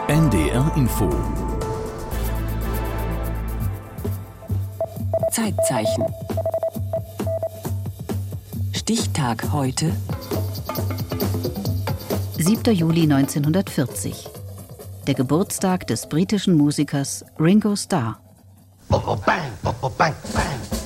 NDR Info. Zeitzeichen. Stichtag heute. 7. Juli 1940. Der Geburtstag des britischen Musikers Ringo Starr. Bang, bang, bang, bang.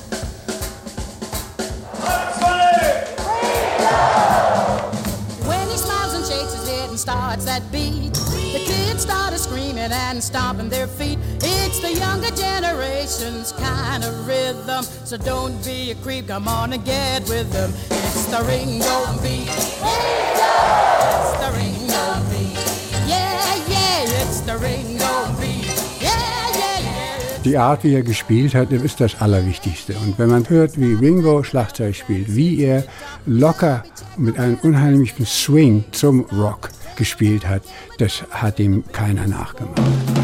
When he smiles and shakes his head and starts that beat, the kids start screaming and stomping their feet. It's the younger generation's kind of rhythm, so don't be a creep, come on and get with them. It's the Ringo beat. It's the Ringo beat. Yeah, yeah, it's the Ringo beat. Die Art, wie er gespielt hat, ist das Allerwichtigste. Und wenn man hört, wie Ringo Schlagzeug spielt, wie er locker mit einem unheimlichen Swing zum Rock gespielt hat, das hat ihm keiner nachgemacht.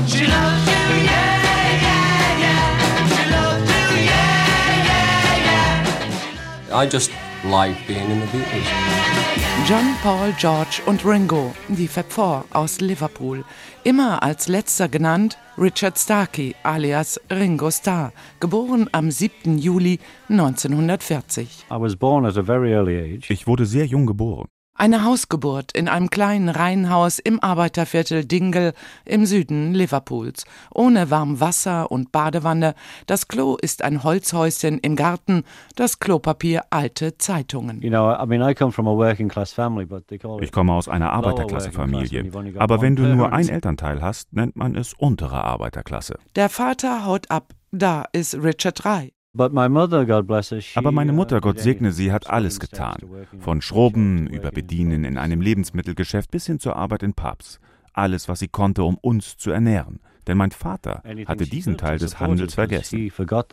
I just like being in the Beatles. John, Paul, George und Ringo, die Fab Four aus Liverpool. Immer als letzter genannt Richard Starkey alias Ringo Starr, geboren am 7. Juli 1940. Ich wurde sehr jung geboren. Eine Hausgeburt in einem kleinen Reihenhaus im Arbeiterviertel Dingle im Süden Liverpools. Ohne warm Wasser und Badewanne. Das Klo ist ein Holzhäuschen im Garten, das Klopapier alte Zeitungen. Ich komme aus einer Arbeiterklassefamilie. Aber wenn du nur ein Elternteil hast, nennt man es untere Arbeiterklasse. Der Vater haut ab. Da ist Richard 3. Aber meine Mutter, Gott segne sie, hat alles getan. Von Schrubben über Bedienen in einem Lebensmittelgeschäft bis hin zur Arbeit in Pubs. Alles, was sie konnte, um uns zu ernähren. Denn mein Vater hatte diesen Teil des Handels vergessen.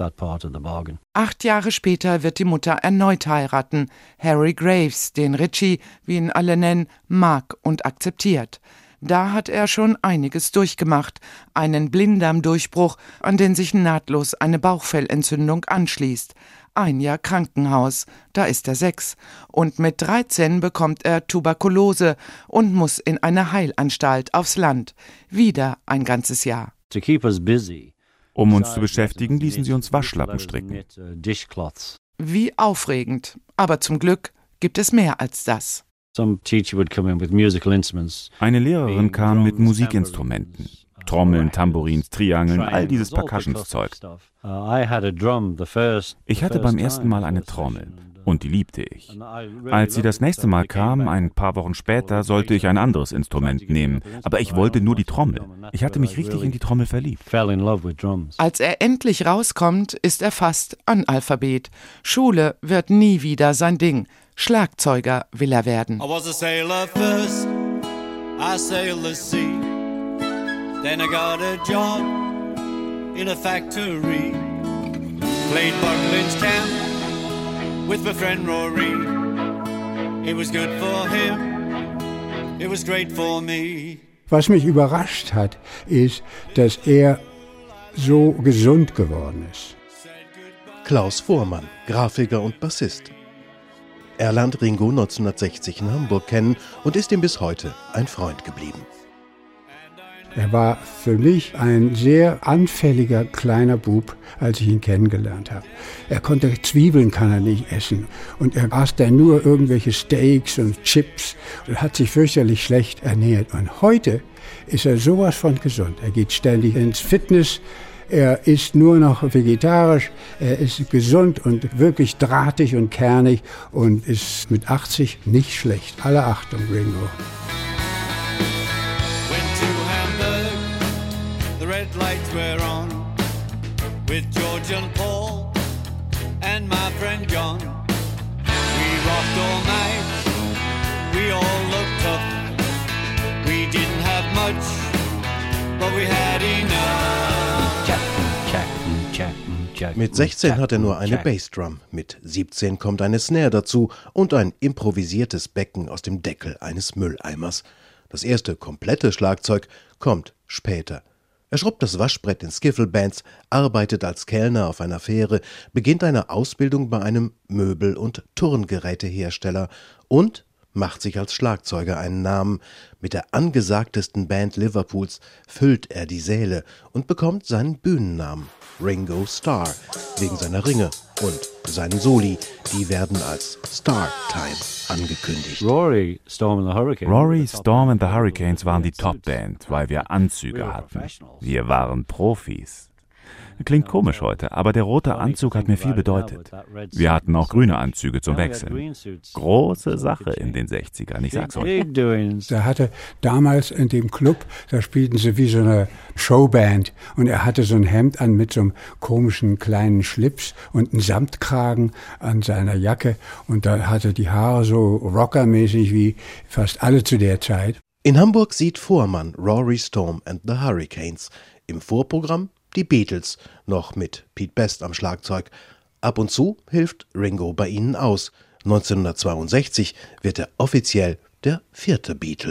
8 Jahre später wird die Mutter erneut heiraten. Harry Graves, den Richie, wie ihn alle nennen, mag und akzeptiert. Da hat er schon einiges durchgemacht. Einen Blinddarmdurchbruch, an den sich nahtlos eine Bauchfellentzündung anschließt. 1 Jahr Krankenhaus, da ist er 6. Und mit 13 bekommt er Tuberkulose und muss in eine Heilanstalt aufs Land. Wieder ein ganzes Jahr. Um uns zu beschäftigen, ließen sie uns Waschlappen stricken. Wie aufregend. Aber zum Glück gibt es mehr als das. Eine Lehrerin kam mit Musikinstrumenten. Trommeln, Tambourins, Triangeln, all dieses Percussions-Zeug. Ich hatte beim ersten Mal eine Trommel und die liebte ich. Als sie das nächste Mal kam, ein paar Wochen später, sollte ich ein anderes Instrument nehmen. Aber ich wollte nur die Trommel. Ich hatte mich richtig in die Trommel verliebt. Als er endlich rauskommt, ist er fast Analphabet. Schule wird nie wieder sein Ding. Schlagzeuger will er werden. I was a sailor first, I sailed the sea. Then I got a job in a factory. Played Buckland's Camp with my friend Rory. It was good for him, it was great for me. Was mich überrascht hat, ist, dass er so gesund geworden ist. Klaus Voormann, Grafiker und Bassist. Er lernt Ringo 1960 in Hamburg kennen und ist ihm bis heute ein Freund geblieben. Er war für mich ein sehr anfälliger kleiner Bub, als ich ihn kennengelernt habe. Er konnte Zwiebeln kann er nicht essen und er aß dann nur irgendwelche Steaks und Chips und hat sich fürchterlich schlecht ernährt. Und heute ist er sowas von gesund. Er geht ständig ins Fitness. Er ist nur noch vegetarisch, er ist gesund und wirklich drahtig und kernig und ist mit 80 nicht schlecht. Alle Achtung, Ringo. Went to Hamburg, the red lights were on, with George and Paul and my friend John. We rocked all night, we all looked up. We didn't have much, but we had enough. Mit 16 hat er nur eine Bassdrum, mit 17 kommt eine Snare dazu und ein improvisiertes Becken aus dem Deckel eines Mülleimers. Das erste komplette Schlagzeug kommt später. Er schrubbt das Waschbrett in Skiffle-Bands, arbeitet als Kellner auf einer Fähre, beginnt eine Ausbildung bei einem Möbel- und Turngerätehersteller und macht sich als Schlagzeuger einen Namen. Mit der angesagtesten Band Liverpools füllt er die Säle und bekommt seinen Bühnennamen Ringo Starr wegen seiner Ringe und seinen Soli, die werden als Star Time angekündigt. Rory, Storm and the Hurricanes waren die Top-Band, weil wir Anzüge hatten. Wir waren Profis. Klingt komisch heute, aber der rote Anzug hat mir viel bedeutet. Wir hatten auch grüne Anzüge zum Wechseln. Große Sache in den 60ern, ich sag's euch. Er hatte damals in dem Club, da spielten sie wie so eine Showband und er hatte so ein Hemd an mit so einem komischen kleinen Schlips und einen Samtkragen an seiner Jacke und da hatte die Haare so rockermäßig wie fast alle zu der Zeit. In Hamburg sieht Voormann Rory Storm and the Hurricanes. Im Vorprogramm die Beatles, noch mit Pete Best am Schlagzeug. Ab und zu hilft Ringo bei ihnen aus. 1962 wird er offiziell der 4. Beatle.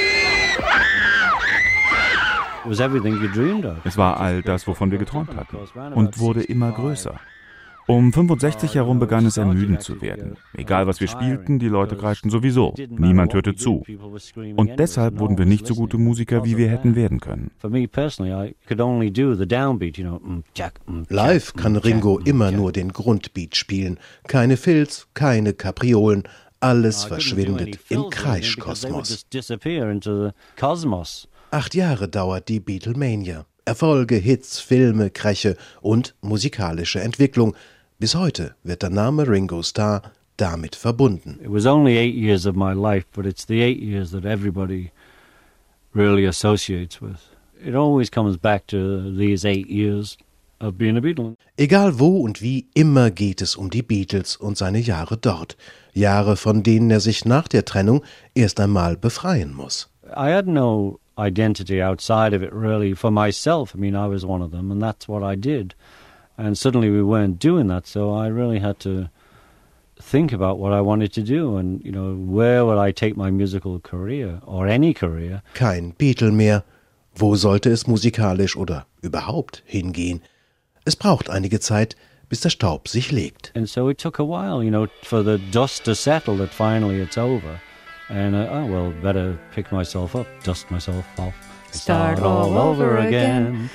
Es war all das, wovon wir geträumt hatten, und wurde immer größer. Um 65 herum begann es ermüdend zu werden. Egal was wir spielten, die Leute kreischten sowieso. Niemand hörte zu. Und deshalb wurden wir nicht so gute Musiker, wie wir hätten werden können. Live kann Ringo immer nur den Grundbeat spielen. Keine Fills, keine Kapriolen. Alles verschwindet im Kreischkosmos. 8 Jahre dauert die Beatlemania. Erfolge, Hits, Filme, Kräche und musikalische Entwicklung. Bis heute wird der Name Ringo Starr damit verbunden. It was only 8 years of my life, but it's the 8 years that everybody really associates with. It always comes back to these 8 years of being a Beatle. Egal wo und wie, immer geht es um die Beatles und seine Jahre dort. Jahre, von denen er sich nach der Trennung erst einmal befreien muss. I had no identity outside of it really for myself. I mean, I was one of them and that's what I did. And suddenly we weren't doing that, so I really had to think about what I wanted to do and, you know, where would I take my musical career or any career. Kein Beatle mehr. Wo sollte es musikalisch oder überhaupt hingehen? Es braucht einige Zeit, bis der Staub sich legt. And so it took a while, you know, for the dust to settle that finally it's over. And better pick myself up, dust myself off, start all over again.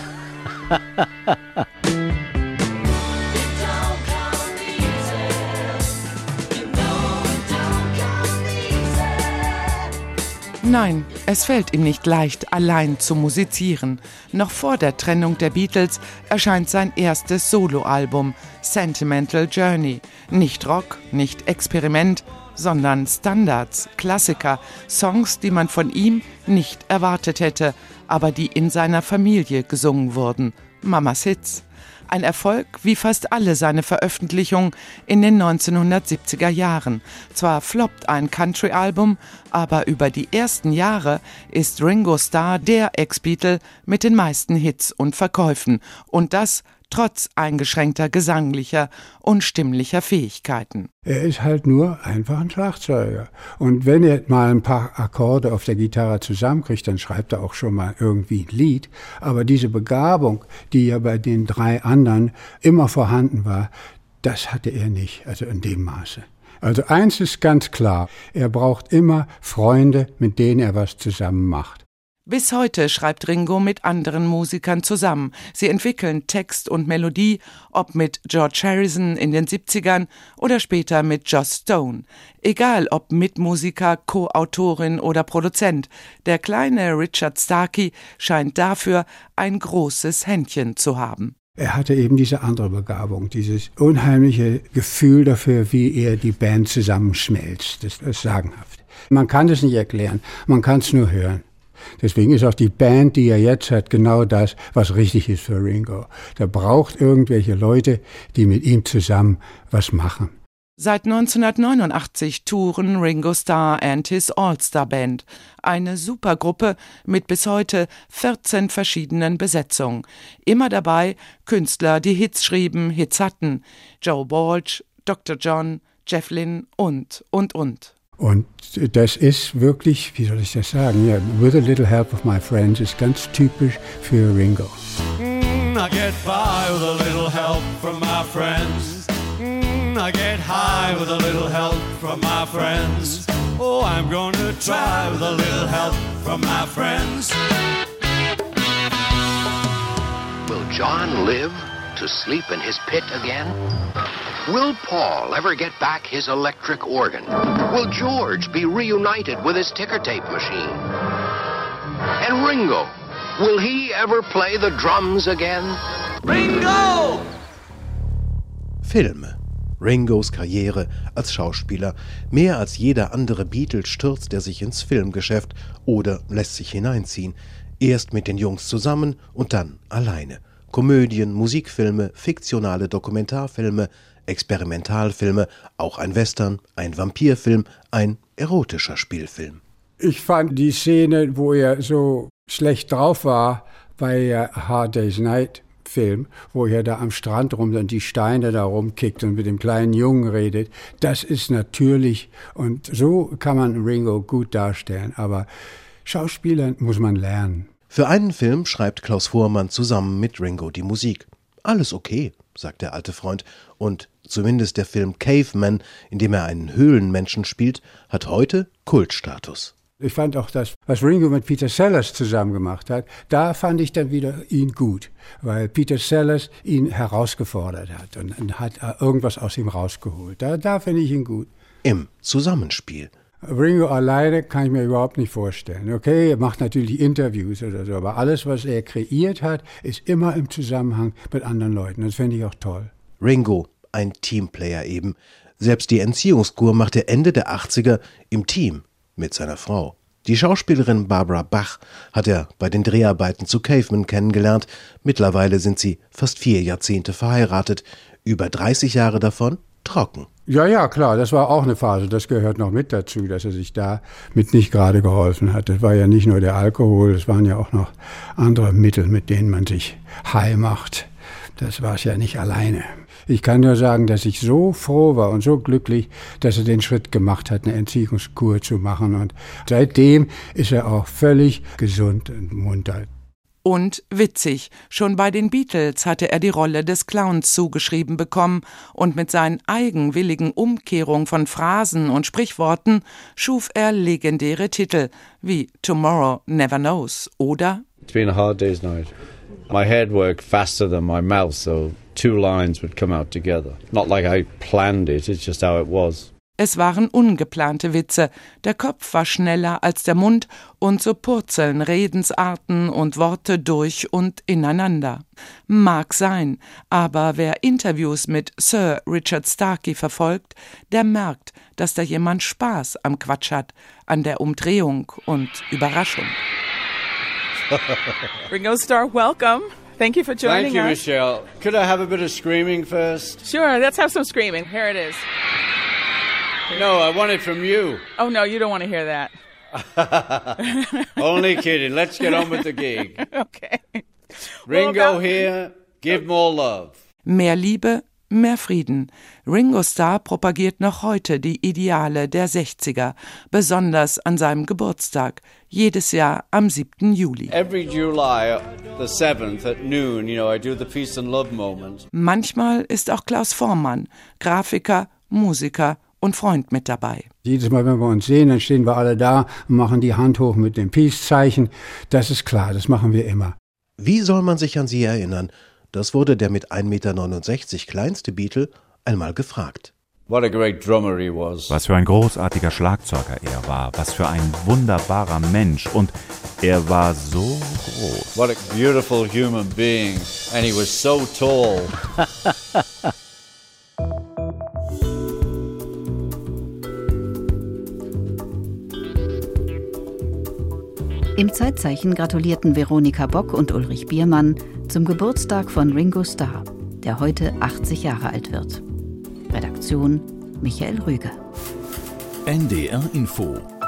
Nein, es fällt ihm nicht leicht, allein zu musizieren. Noch vor der Trennung der Beatles erscheint sein erstes Soloalbum, Sentimental Journey. Nicht Rock, nicht Experiment, sondern Standards, Klassiker, Songs, die man von ihm nicht erwartet hätte, aber die in seiner Familie gesungen wurden. Mamas Hits. Ein Erfolg wie fast alle seine Veröffentlichungen in den 1970er Jahren. Zwar floppt ein Country-Album, aber über die ersten Jahre ist Ringo Starr der Ex-Beatle mit den meisten Hits und Verkäufen. Und das trotz eingeschränkter gesanglicher und stimmlicher Fähigkeiten. Er ist halt nur einfach ein Schlagzeuger. Und wenn er mal ein paar Akkorde auf der Gitarre zusammenkriegt, dann schreibt er auch schon mal irgendwie ein Lied. Aber diese Begabung, die ja bei den 3 anderen immer vorhanden war, das hatte er nicht, also in dem Maße. Also eins ist ganz klar, er braucht immer Freunde, mit denen er was zusammen macht. Bis heute schreibt Ringo mit anderen Musikern zusammen. Sie entwickeln Text und Melodie, ob mit George Harrison in den 70ern oder später mit Joss Stone. Egal ob Mitmusiker, Co-Autorin oder Produzent, der kleine Richard Starkey scheint dafür ein großes Händchen zu haben. Er hatte eben diese andere Begabung, dieses unheimliche Gefühl dafür, wie er die Band zusammenschmelzt. Das ist sagenhaft. Man kann es nicht erklären, man kann es nur hören. Deswegen ist auch die Band, die er jetzt hat, genau das, was richtig ist für Ringo. Der braucht irgendwelche Leute, die mit ihm zusammen was machen. Seit 1989 touren Ringo Starr and his All-Star Band, eine Supergruppe mit bis heute 14 verschiedenen Besetzungen. Immer dabei Künstler, die Hits schrieben, Hits hatten. Joe Walsh, Dr. John, Jeff Lynne und. Und das ist wirklich, wie soll ich das sagen, ja, With a Little Help of My Friends ist ganz typisch für Ringo. I get by with a little help from my friends. I get high with a little help from my friends. Oh, I'm gonna try with a little help from my friends. Will John live to sleep in his pit again? Will Paul ever get back his electric organ? Will George be reunited with his ticker tape machine? And Ringo, will he ever play the drums again? Ringo! Filme. Ringos Karriere als Schauspieler. Mehr als jeder andere Beatle stürzt er sich ins Filmgeschäft oder lässt sich hineinziehen. Erst mit den Jungs zusammen und dann alleine. Komödien, Musikfilme, fiktionale Dokumentarfilme, Experimentalfilme, auch ein Western, ein Vampirfilm, ein erotischer Spielfilm. Ich fand die Szene, wo er so schlecht drauf war, bei Hard Day's Night Film, wo er da am Strand rum und die Steine da rumkickt und mit dem kleinen Jungen redet, das ist natürlich, und so kann man Ringo gut darstellen, aber Schauspielern muss man lernen. Für einen Film schreibt Klaus Voormann zusammen mit Ringo die Musik. Alles okay, sagt der alte Freund, und zumindest der Film Caveman, in dem er einen Höhlenmenschen spielt, hat heute Kultstatus. Ich fand auch das, was Ringo mit Peter Sellers zusammen gemacht hat, da fand ich dann wieder ihn gut, weil Peter Sellers ihn herausgefordert hat und hat irgendwas aus ihm rausgeholt. Da finde ich ihn gut. Im Zusammenspiel. Ringo alleine kann ich mir überhaupt nicht vorstellen. Okay, er macht natürlich Interviews oder so, aber alles, was er kreiert hat, ist immer im Zusammenhang mit anderen Leuten. Das finde ich auch toll. Ringo, ein Teamplayer eben. Selbst die Entziehungskur macht er Ende der 80er im Team mit seiner Frau. Die Schauspielerin Barbara Bach hat er bei den Dreharbeiten zu Caveman kennengelernt. Mittlerweile sind sie fast 4 Jahrzehnte verheiratet. Über 30 Jahre davon trocken. Ja, klar, das war auch eine Phase. Das gehört noch mit dazu, dass er sich da mit nicht gerade geholfen hat. Das war ja nicht nur der Alkohol, es waren ja auch noch andere Mittel, mit denen man sich high macht. Das war es ja nicht alleine. Ich kann nur sagen, dass ich so froh war und so glücklich, dass er den Schritt gemacht hat, eine Entziehungskur zu machen. Und seitdem ist er auch völlig gesund und munter. Und witzig, schon bei den Beatles hatte er die Rolle des Clowns zugeschrieben bekommen und mit seinen eigenwilligen Umkehrungen von Phrasen und Sprichworten schuf er legendäre Titel wie Tomorrow Never Knows oder It's been a hard day's night. My head worked faster than my mouth, so 2 lines would come out together. Not like I planned it, it's just how it was. Es waren ungeplante Witze, der Kopf war schneller als der Mund und so purzeln Redensarten und Worte durch und ineinander. Mag sein, aber wer Interviews mit Sir Richard Starkey verfolgt, der merkt, dass da jemand Spaß am Quatsch hat, an der Umdrehung und Überraschung. Ringo Starr, welcome. Thank you for joining us. Thank you, Michelle. Could I have a bit of screaming first? Sure, let's have some screaming. Here it is. No, I want it from you. Oh, no, you don't want to hear that. Only kidding. Let's get on with the gig. Okay. Ringo here, give more love. Mehr Liebe, mehr Frieden. Ringo Starr propagiert noch heute die Ideale der 60er, besonders an seinem Geburtstag, jedes Jahr am 7. Juli. Every July, the 7th at noon, I do the peace and love moment. Manchmal ist auch Klaus Voormann, Grafiker, Musiker und Freund mit dabei. Jedes Mal, wenn wir uns sehen, dann stehen wir alle da und machen die Hand hoch mit dem Peace-Zeichen. Das ist klar, das machen wir immer. Wie soll man sich an sie erinnern? Das wurde der mit 1,69 Meter kleinste Beatle einmal gefragt. What a great drummer he was. Was für ein großartiger Schlagzeuger er war, was für ein wunderbarer Mensch, und er war so groß. What a beautiful human being, and he was so tall. Im Zeitzeichen gratulierten Veronika Bock und Ulrich Biermann zum Geburtstag von Ringo Starr, der heute 80 Jahre alt wird. Redaktion Michael Rüge. NDR Info